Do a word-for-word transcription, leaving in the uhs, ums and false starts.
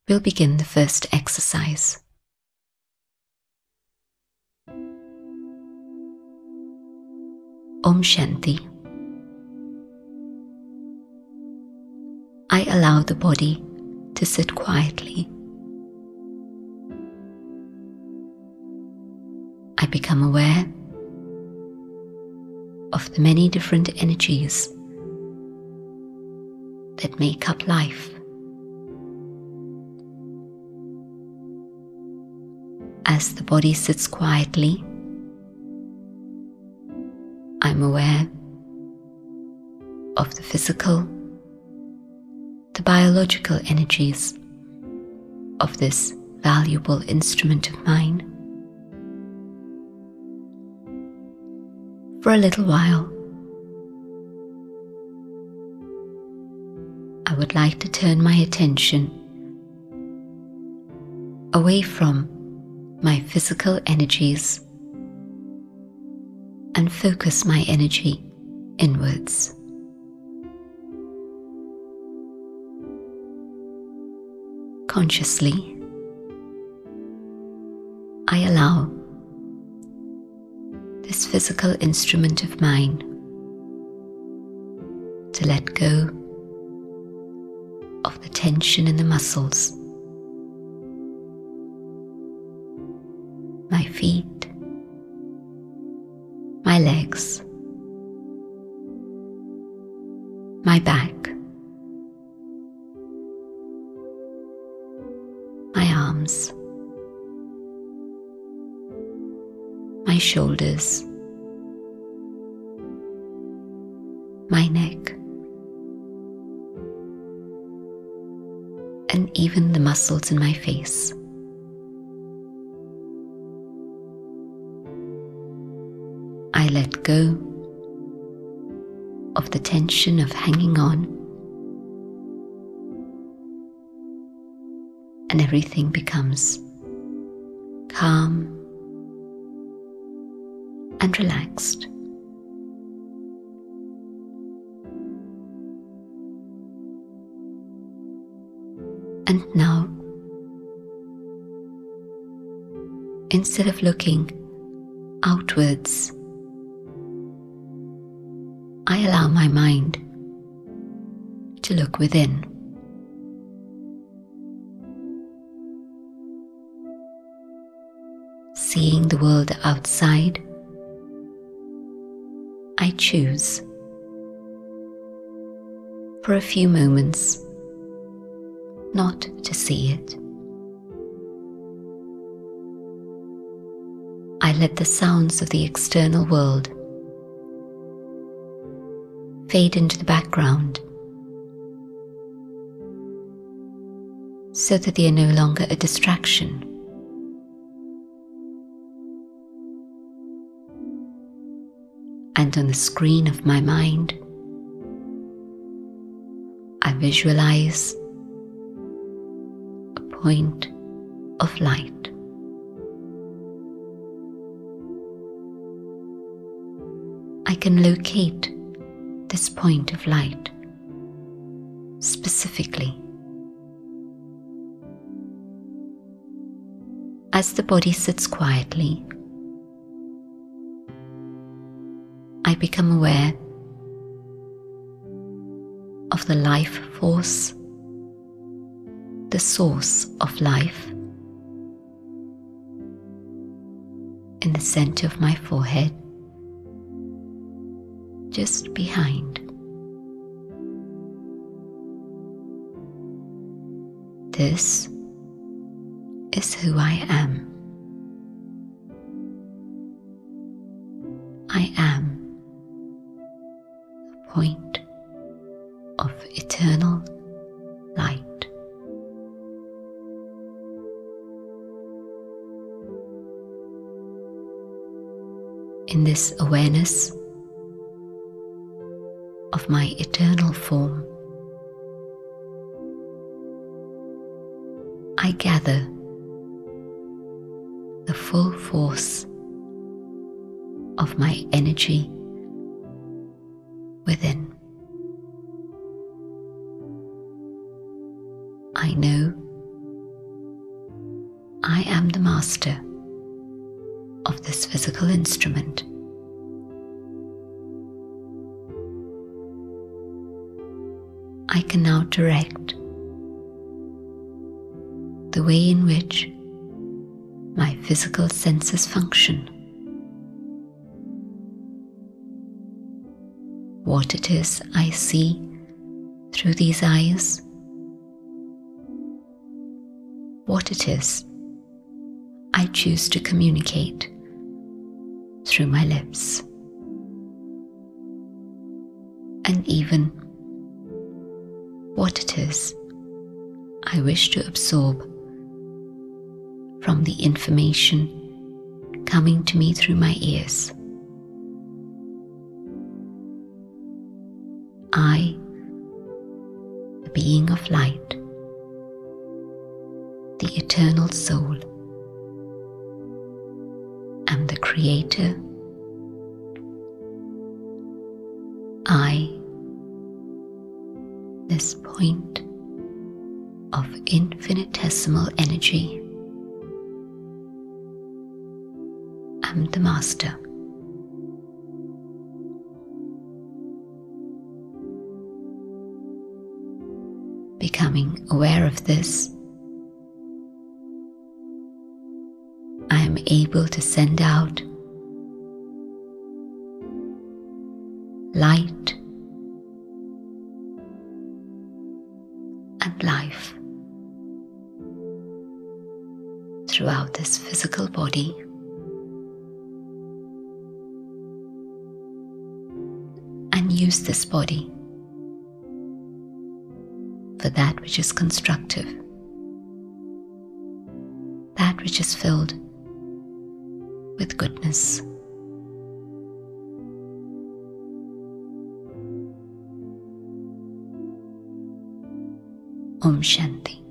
we'll begin the first exercise. Om Shanti. I allow the body to sit quietly. I become aware of the many different energies that make up life. As the body sits quietly, I'm aware of the physical, the biological energies of this valuable instrument of mine. For a little while, I would like to turn my attention away from my physical energies and focus my energy inwards. Consciously, I allow this physical instrument of mine to let go of the tension in the muscles, my feet, my legs, my back, my arms, my shoulders, my neck, and even the muscles in my face. I let go of the tension of hanging on, and everything becomes calm and relaxed. And now, instead of looking outwards, I allow my mind to look within. Seeing the world outside, I choose, for a few moments, not to see it. I let the sounds of the external world fade into the background so that they are no longer a distraction. And on the screen of my mind, I visualize a point of light. I can locate this point of light specifically. As the body sits quietly, I become aware of the life force, the source of life, in the center of my forehead, just behind. This is who I am. I am a point of eternal light. In this awareness of my eternal form, I gather the full force of my energy within. I know am the master of this physical instrument. I can now direct the way in which my physical senses function, what it is I see through these eyes, what it is I choose to communicate through my lips, and even what it is I wish to absorb from the information coming to me through my ears. I, the being of light, the eternal soul, am the creator. I, this point of infinitesimal energy, am the master. Becoming aware of this, I am able to send out light and life throughout this physical body, and use this body for that which is constructive, that which is filled with goodness. Om Shanti.